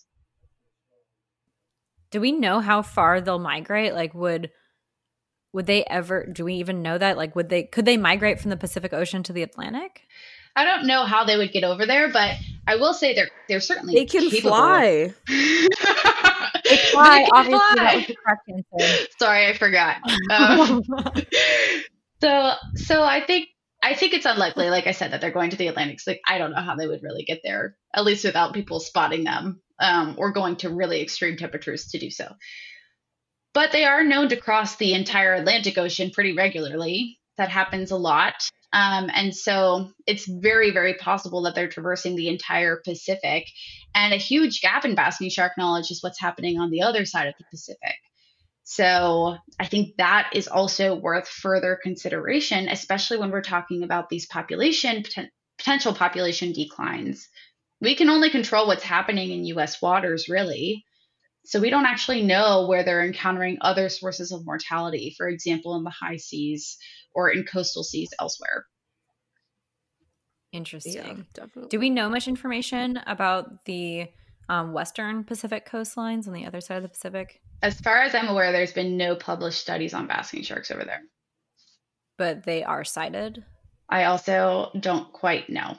Do we know how far they'll migrate? Like, would would they ever? Do we even know that? Like, would they? Could they migrate from the Pacific Ocean to the Atlantic? I don't know how they would get over there, but I will say they're they're certainly they can capable. fly. They fly. They can Obviously, fly. that was the correct answer. Sorry, I forgot. Um, So, so I think I think it's unlikely, like I said, that they're going to the Atlantic. So, like, I don't know how they would really get there, at least without people spotting them, um, or going to really extreme temperatures to do so. But they are known to cross the entire Atlantic Ocean pretty regularly. That happens a lot. Um, and so it's very, very possible that they're traversing the entire Pacific. And a huge gap in basking shark knowledge is what's happening on the other side of the Pacific. So I think that is also worth further consideration, especially when we're talking about these population poten- potential population declines. We can only control what's happening in U S waters, really. So we don't actually know where they're encountering other sources of mortality, for example, in the high seas or in coastal seas elsewhere. Interesting. Yeah, definitely. Do we know much information about the um, western Pacific coastlines on the other side of the Pacific? As far as I'm aware, there's been no published studies on basking sharks over there. But they are cited? I also don't quite know.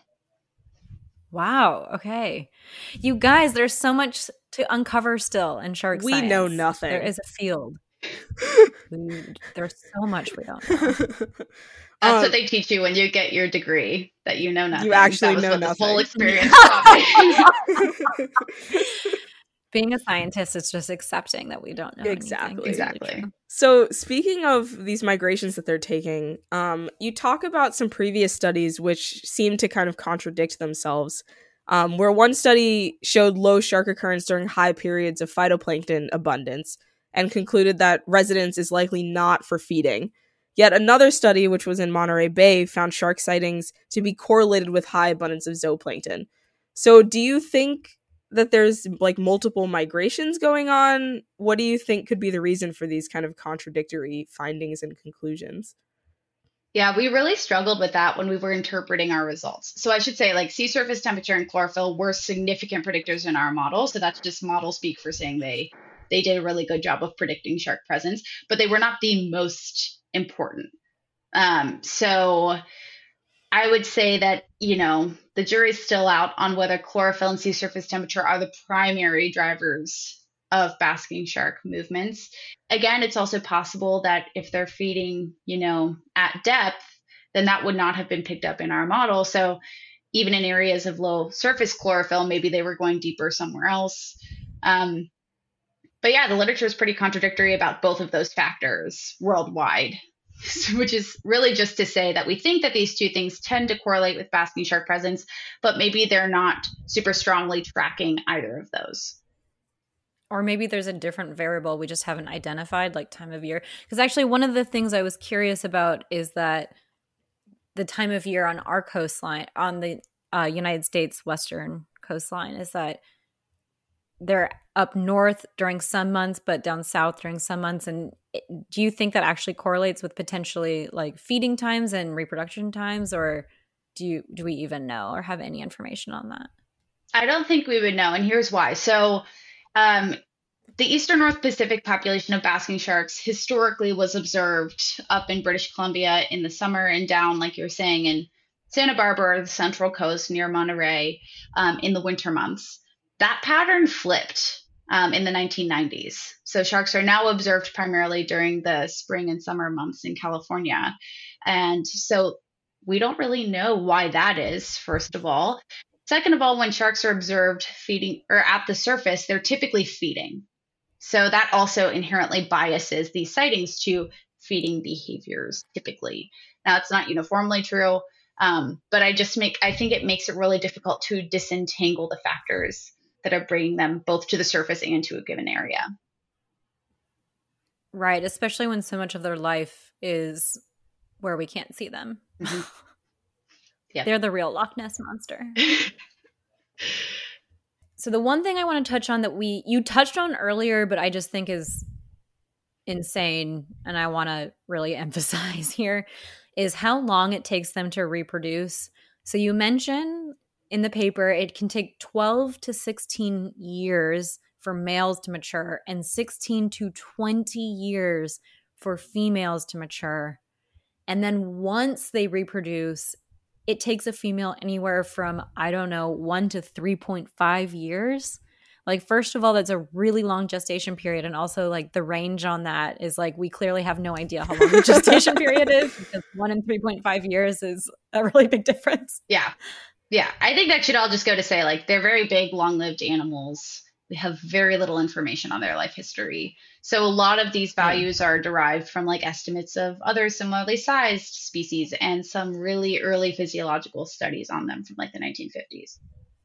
Wow. Okay. You guys, there's so much to uncover still in shark We science. know nothing. There is a field. we, there's so much we don't know. That's Um, what they teach you when you get your degree, that you know nothing. You actually that was know what nothing. This whole experience taught me. Being a scientist is just accepting that we don't know Exactly. anything. It's really Exactly. true. So speaking of these migrations that they're taking, um, you talk about some previous studies which seem to kind of contradict themselves. Um, where one study showed low shark occurrence during high periods of phytoplankton abundance and concluded that residence is likely not for feeding. Yet another study, which was in Monterey Bay, found shark sightings to be correlated with high abundance of zooplankton. So do you think that there's like multiple migrations going on? What do you think could be the reason for these kind of contradictory findings and conclusions? Yeah, we really struggled with that when we were interpreting our results. So I should say, like, sea surface temperature and chlorophyll were significant predictors in our model. So that's just model speak for saying they they did a really good job of predicting shark presence, but they were not the most important. Um, so I would say that, you know, the jury's still out on whether chlorophyll and sea surface temperature are the primary drivers of basking shark movements. Again, it's also possible that if they're feeding, you know, at depth, then that would not have been picked up in our model. So even in areas of low surface chlorophyll, maybe they were going deeper somewhere else. Um, but yeah, the literature is pretty contradictory about both of those factors worldwide, which is really just to say that we think that these two things tend to correlate with basking shark presence, but maybe they're not super strongly tracking either of those. Or maybe there's a different variable we just haven't identified, like time of year. Because actually one of the things I was curious about is that the time of year on our coastline, on the uh, United States western coastline, is that they're up north during some months, but down south during some months. And it, do you think that actually correlates with potentially like feeding times and reproduction times, or do you do we even know or have any information on that? I don't think we would know, and here's why. So um, the eastern North Pacific population of basking sharks historically was observed up in British Columbia in the summer and down, like you were saying, in Santa Barbara, the Central Coast near Monterey, um, in the winter months. That pattern flipped um, in the nineteen nineties. So sharks are now observed primarily during the spring and summer months in California. And so we don't really know why that is, first of all. Second of all, when sharks are observed feeding or at the surface, they're typically feeding. So that also inherently biases these sightings to feeding behaviors typically. Now, it's not uniformly true, um, but I just make, I think it makes it really difficult to disentangle the factors that are bringing them both to the surface and to a given area. Right, especially when so much of their life is where we can't see them. Mm-hmm. Yeah. They're the real Loch Ness monster. So the one thing I want to touch on that we you touched on earlier, but I just think is insane, and I want to really emphasize here, is how long it takes them to reproduce. So you mentioned in the paper it can take twelve to sixteen years for males to mature and sixteen to twenty years for females to mature. And then once they reproduce, it takes a female anywhere from, I don't know, one to three point five years. Like, first of all, that's a really long gestation period. And also, like, the range on that is like, we clearly have no idea how long the gestation period is, because one in three point five years is a really big difference. Yeah. Yeah. I think that should all just go to say, like, they're very big, long-lived animals. We have very little information on their life history. So a lot of these values are derived from like estimates of other similarly sized species and some really early physiological studies on them from like the nineteen fifties.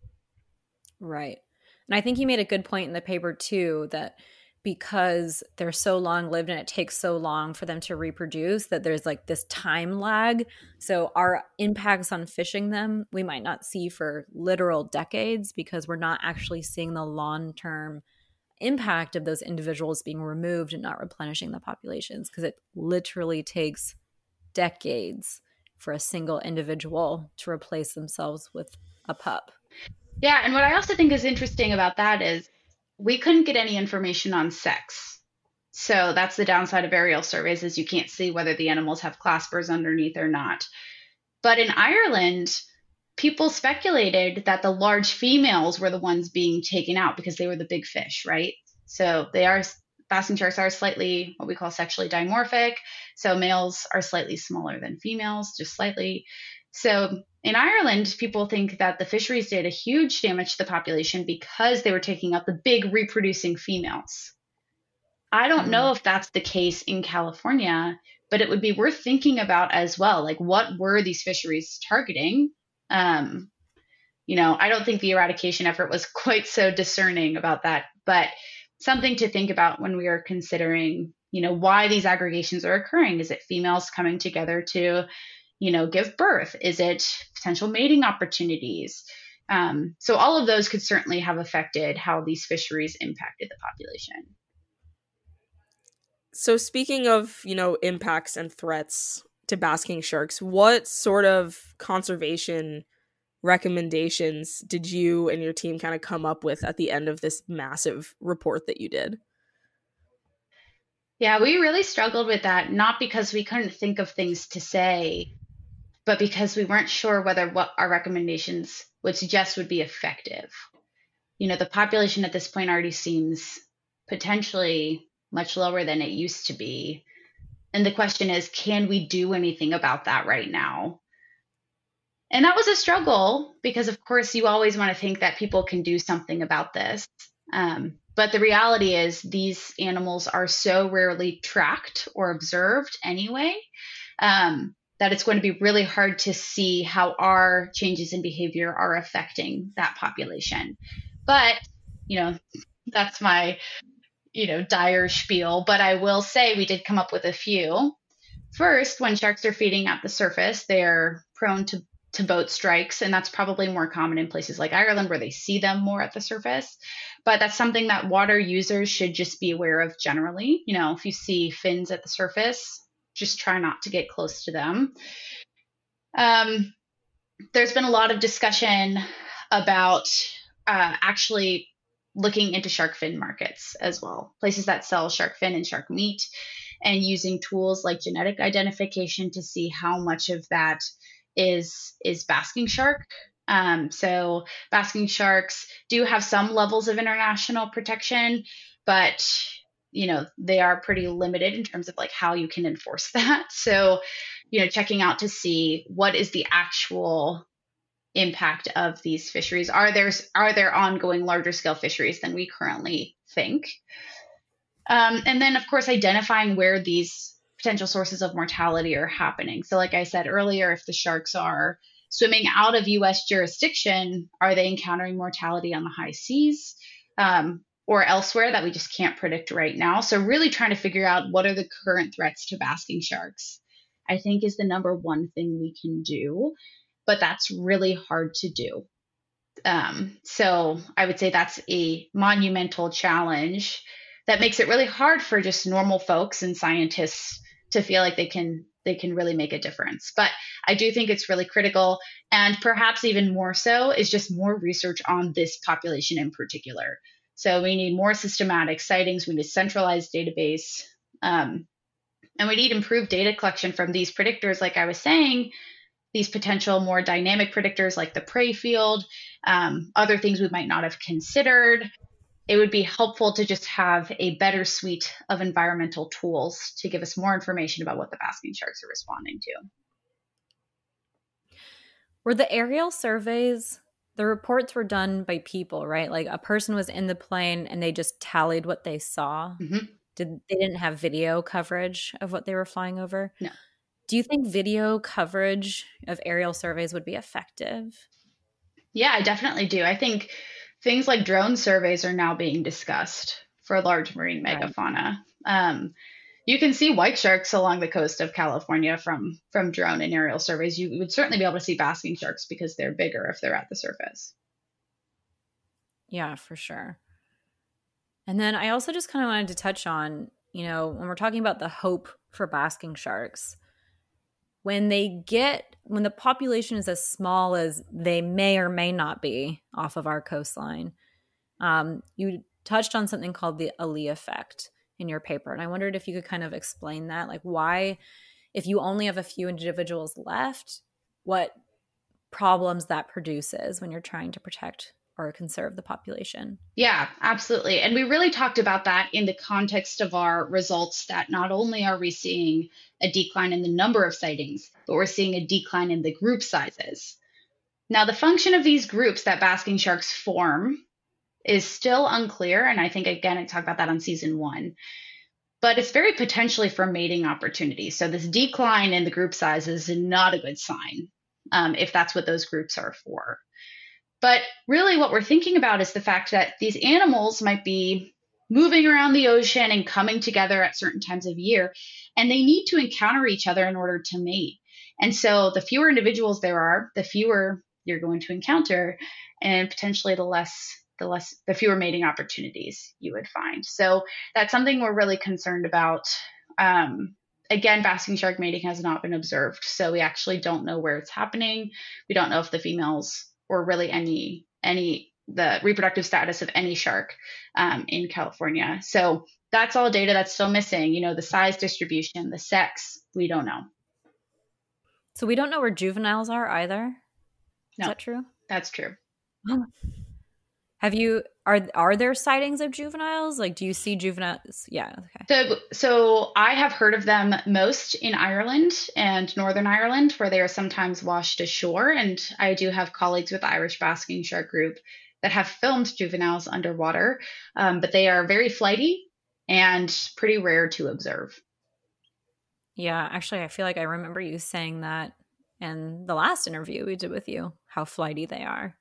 Right. And I think you made a good point in the paper too, that because they're so long lived and it takes so long for them to reproduce, that there's like this time lag. So our impacts on fishing them, we might not see for literal decades, because we're not actually seeing the long-term impact of those individuals being removed and not replenishing the populations, because it literally takes decades for a single individual to replace themselves with a pup. Yeah. And what I also think is interesting about that is we couldn't get any information on sex. So that's the downside of aerial surveys, is you can't see whether the animals have claspers underneath or not. But in Ireland, people speculated that the large females were the ones being taken out because they were the big fish, right? So they are, basking sharks are slightly what we call sexually dimorphic. So males are slightly smaller than females, just slightly. So in Ireland, people think that the fisheries did a huge damage to the population because they were taking out the big reproducing females. I don't mm. know if that's the case in California, but it would be worth thinking about as well. Like, what were these fisheries targeting? Um, you know, I don't think the eradication effort was quite so discerning about that, but something to think about when we are considering, you know, why these aggregations are occurring. Is it females coming together to, you know, give birth? Is it potential mating opportunities? Um, so all of those could certainly have affected how these fisheries impacted the population. So speaking of, you know, impacts and threats to basking sharks, what sort of conservation recommendations did you and your team kind of come up with at the end of this massive report that you did? Yeah, we really struggled with that, not because we couldn't think of things to say, but because we weren't sure whether what our recommendations would suggest would be effective. You know, the population at this point already seems potentially much lower than it used to be. And the question is, can we do anything about that right now? And that was a struggle because, of course, you always want to think that people can do something about this. Um, but the reality is these animals are so rarely tracked or observed anyway, um, that it's going to be really hard to see how our changes in behavior are affecting that population. But, you know, that's my, you know, dire spiel. But I will say we did come up with a few. First, when sharks are feeding at the surface, they're prone to to boat strikes. And that's probably more common in places like Ireland where they see them more at the surface. But that's something that water users should just be aware of generally. You know, if you see fins at the surface, just try not to get close to them. Um, there's been a lot of discussion about uh, actually looking into shark fin markets as well, places that sell shark fin and shark meat, and using tools like genetic identification to see how much of that is is basking shark. Um, so basking sharks do have some levels of international protection, but you know, they are pretty limited in terms of like how you can enforce that. So, you know, checking out to see what is the actual impact of these fisheries. Are there are there ongoing larger scale fisheries than we currently think? Um, and then, of course, identifying where these potential sources of mortality are happening. So like I said earlier, if the sharks are swimming out of U S jurisdiction, are they encountering mortality on the high seas um, or elsewhere that we just can't predict right now? So really trying to figure out what are the current threats to basking sharks, I think, is the number one thing we can do. But that's really hard to do. Um, so I would say that's a monumental challenge that makes it really hard for just normal folks and scientists to feel like they can they can really make a difference. But I do think it's really critical, and perhaps even more so is just more research on this population in particular. So we need more systematic sightings, we need a centralized database, um, and we need improved data collection from these predictors, like I was saying, these potential more dynamic predictors like the prey field, um, other things we might not have considered. it would be helpful to just have a better suite of environmental tools to give us more information about what the basking sharks are responding to. Were the aerial surveys, the reports were done by people, right? Like a person was in the plane and they just tallied what they saw. Mm-hmm. Did they didn't have video coverage of what they were flying over? No. Do you think video coverage of aerial surveys would be effective? Yeah, I definitely do. I think things like drone surveys are now being discussed for large marine megafauna. Right. Um, you can see white sharks along the coast of California from, from drone and aerial surveys. You would certainly be able to see basking sharks because they're bigger if they're at the surface. Yeah, for sure. And then I also just kind of wanted to touch on, you know, when we're talking about the hope for basking sharks, when they get, when the population is as small as they may or may not be off of our coastline, um, you touched on something called the Ali effect in your paper. And I wondered if you could kind of explain that, like why, if you only have a few individuals left, what problems that produces when you're trying to protect or conserve the population. Yeah, absolutely. And we really talked about that in the context of our results, that not only are we seeing a decline in the number of sightings, but we're seeing a decline in the group sizes. Now, the function of these groups that basking sharks form is still unclear. And I think, again, I talked about that on season one. But it's very potentially for mating opportunities. So this decline in the group size is not a good sign um, if that's what those groups are for. But really what we're thinking about is the fact that these animals might be moving around the ocean and coming together at certain times of year, and they need to encounter each other in order to mate. And so the fewer individuals there are, the fewer you're going to encounter, and potentially the less the less the fewer mating opportunities you would find. So that's something we're really concerned about. Um, again, basking shark mating has not been observed, so we actually don't know where it's happening. We don't know if the females or really any any the reproductive status of any shark um, in California. So that's all data that's still missing. You know, the size distribution, the sex, we don't know. So we don't know where juveniles are either. Is no, that true? That's true. Have you are are there sightings of juveniles? Like, do you see juveniles? Yeah. Okay. So, so I have heard of them most in Ireland and Northern Ireland, where they are sometimes washed ashore. And I do have colleagues with the Irish Basking Shark Group that have filmed juveniles underwater, um, but they are very flighty and pretty rare to observe. Yeah, actually, I feel like I remember you saying that in the last interview we did with you, how flighty they are.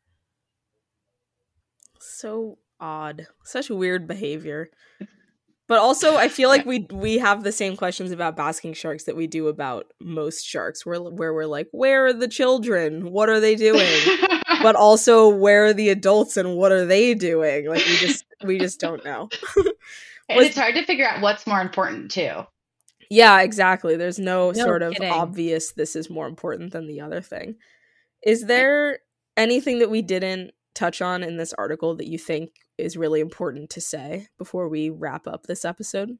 So odd. Such weird behavior. But also, I feel like we we have the same questions about basking sharks that we do about most sharks, where, where we're like, where are the children? What are they doing? But also, where are the adults and what are they doing? Like, we just we just don't know. And it's hard to figure out what's more important, too. Yeah, exactly. There's no, no sort kidding. of obvious, this is more important than the other thing. Is there anything that we didn't touch on in this article that you think is really important to say before we wrap up this episode?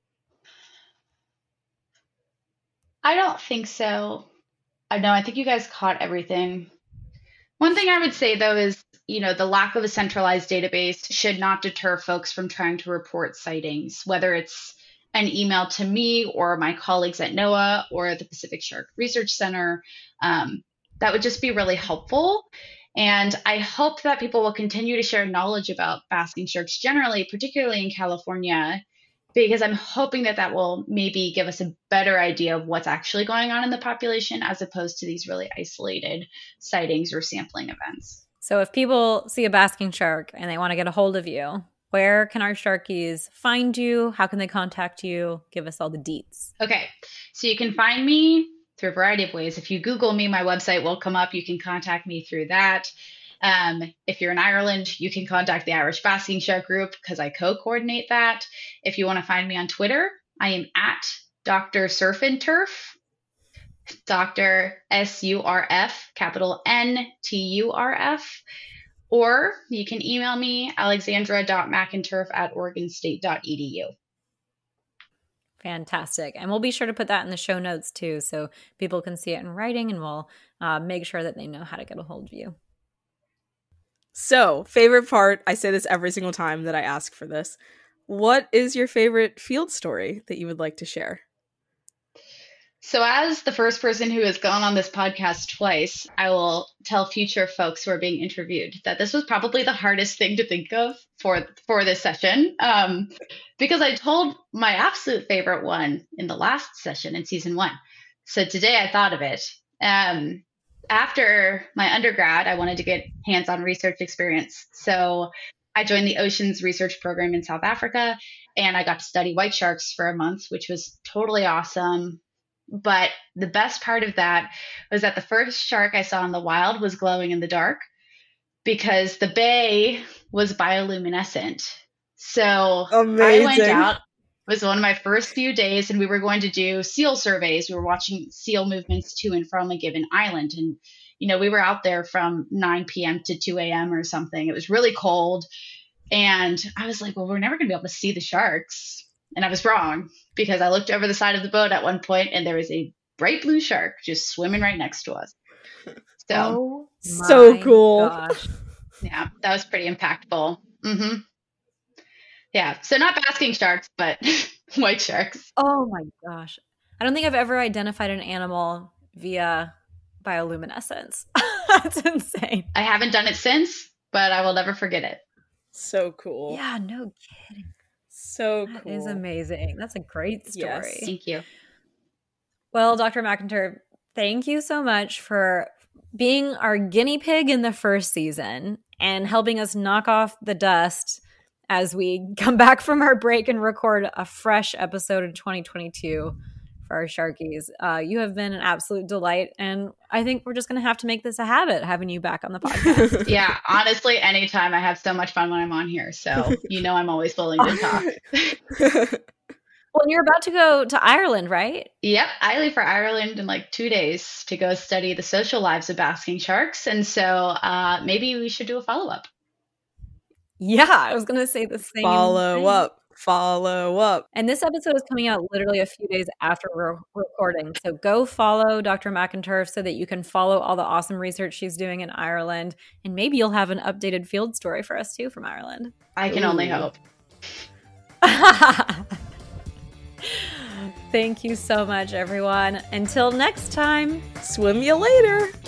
I don't think so. I know, I think you guys caught everything. One thing I would say, though, is, you know, the lack of a centralized database should not deter folks from trying to report sightings, whether it's an email to me or my colleagues at NOAA or the Pacific Shark Research Center. Um, that would just be really helpful. And I hope that people will continue to share knowledge about basking sharks generally, particularly in California, because I'm hoping that that will maybe give us a better idea of what's actually going on in the population as opposed to these really isolated sightings or sampling events. So if people see a basking shark and they want to get a hold of you, where can our Sharkies find you? How can they contact you? Give us all the deets. Okay, so you can find me through a variety of ways. If you Google me, my website will come up. You can contact me through that. Um, if you're in Ireland, you can contact the Irish Basking Shark Group because I co-coordinate that. If you want to find me on Twitter, I am at Doctor Surf and Turf, Doctor S U R F, capital N T U R F. Or you can email me, alexandra dot mcinturf at oregon state dot e d u. Fantastic. And we'll be sure to put that in the show notes too, so people can see it in writing, and we'll uh, make sure that they know how to get a hold of you. So, favorite part, I say this every single time that I ask for this. What is your favorite field story that you would like to share? So, as the first person who has gone on this podcast twice, I will tell future folks who are being interviewed that this was probably the hardest thing to think of for for this session, um, because I told my absolute favorite one in the last session in season one. So today I thought of it. Um, after my undergrad, I wanted to get hands-on research experience. So I joined the Oceans Research Program in South Africa, and I got to study white sharks for a month, which was totally awesome. But the best part of that was that the first shark I saw in the wild was glowing in the dark because the bay was bioluminescent. So Amazing. I went out. It was one of my first few days, and we were going to do seal surveys. We were watching seal movements to and from a given island. And, you know, we were out there from nine p.m. to two a.m. or something. It was really cold. And I was like, well, we're never going to be able to see the sharks. And I was wrong because I looked over the side of the boat at one point and there was a bright blue shark just swimming right next to us. So, Oh So my cool. gosh. yeah, that was pretty impactful. hmm Yeah. So not basking sharks, but white sharks. Oh my gosh. I don't think I've ever identified an animal via bioluminescence. That's insane. I haven't done it since, but I will never forget it. So cool. Yeah, no kidding. So That cool. is amazing. That's a great story. Yes. Thank you. Well, Doctor McIntyre, thank you so much for being our guinea pig in the first season and helping us knock off the dust as we come back from our break and record a fresh episode in twenty twenty-two for our Sharkies. Uh, you have been an absolute delight, and I think we're just going to have to make this a habit, having you back on the podcast. Yeah, honestly, anytime I have so much fun when I'm on here. So, you know, I'm always willing to talk. Well, and you're about to go to Ireland, right? Yep, I leave for Ireland in like two days to go study the social lives of basking sharks. And so uh, maybe we should do a follow-up. Yeah, I was going to say the same Follow thing. up. Follow up. And this episode is coming out literally a few days after we're recording. So go follow Doctor McIntyre so that you can follow all the awesome research she's doing in Ireland. And maybe you'll have an updated field story for us too from Ireland. I can only Ooh. hope. Thank you so much, everyone. Until next time. Swim you later.